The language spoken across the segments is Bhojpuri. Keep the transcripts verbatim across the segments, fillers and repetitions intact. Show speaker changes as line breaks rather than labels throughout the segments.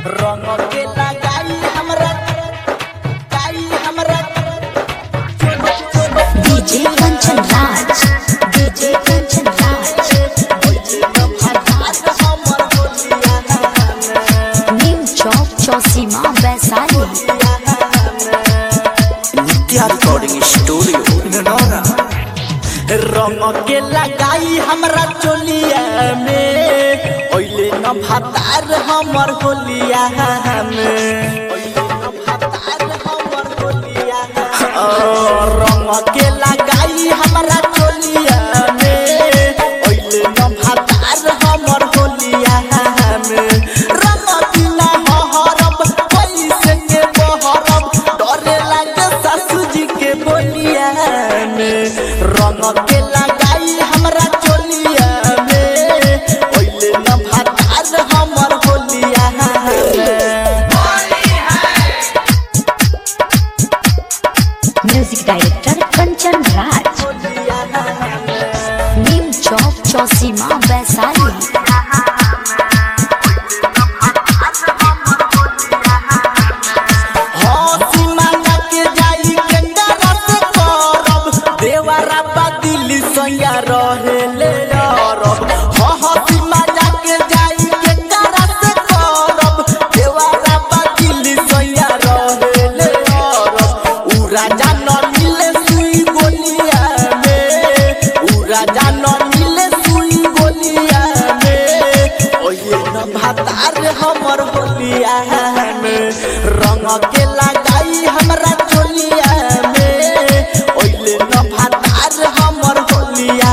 रंग के लगाई हमरा गाई हमरा
DJ Kanchan Raj DJ Kanchan Raj new Chowk Chausima Vaishali
Nitya recording studio Nanaura.
रंग के लगाई हमरा चोलिया में ओइले न भातार हमर होलिया में ओइले न भातार हमर होलिया रंग के लगाई हमरा चोलिया में ओइले न भातार हमर होलिया में रंग बिना हहरब कैसे के बहरब डरे लागे सासू जी के बोलिया में रंग के लगाई हमरा चोलिया में ओइले न भातार हमर होलिया
music director Kanchan Raj new Chowk Chausima Vaishali
रहेले अरब हसी मजा के जाई के करा से करब देवारा बातिल सैया रहेले अरब उ राजा न मिले सुई गोलिया में उ राजा न मिले सुई गोलिया में ओये न भातार हमर होलिया में रंग के लगाई हमरा चोलिया में ओइले न भातार हमर होलिया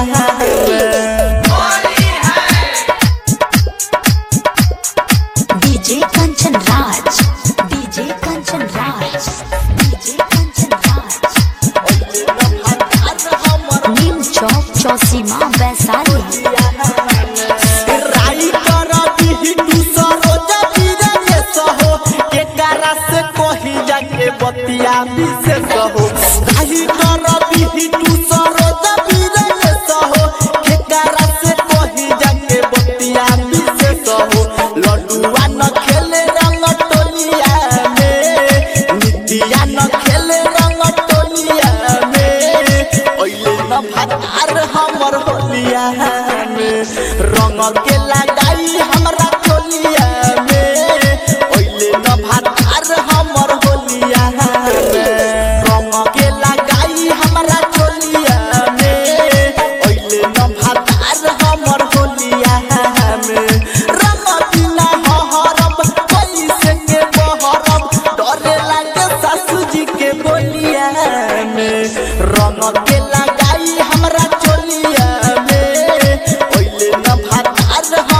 DJ Kanchan Raj DJ Kanchan Raj DJ Kanchan Raj new Chowk Chausima Vaishali
राई कर दी तू सरोजा बीरे सहो के करा से कही जाके बतिया विशेष हो राई कर दी तू सरोजा बीरे सहो के करा से कही जाके बतिया विशेष हो लड्डुआ न खेले रंग टोलिया में नितिया न खेले रंग टोलिया में ओइले न भातार हमर होलिया में रंग के लगाई हमरा चोलिया में ओइले न भातार हमर होलिया में रंग के लगाई हमरा चोलिया में ओइले न भातार हमर होलिया में रंग बिना हहरब कैसे के बहरब डरे लागे सासू जी के बोलिया में रंग के लगाई हमरा चोलिया में ओइले न भातार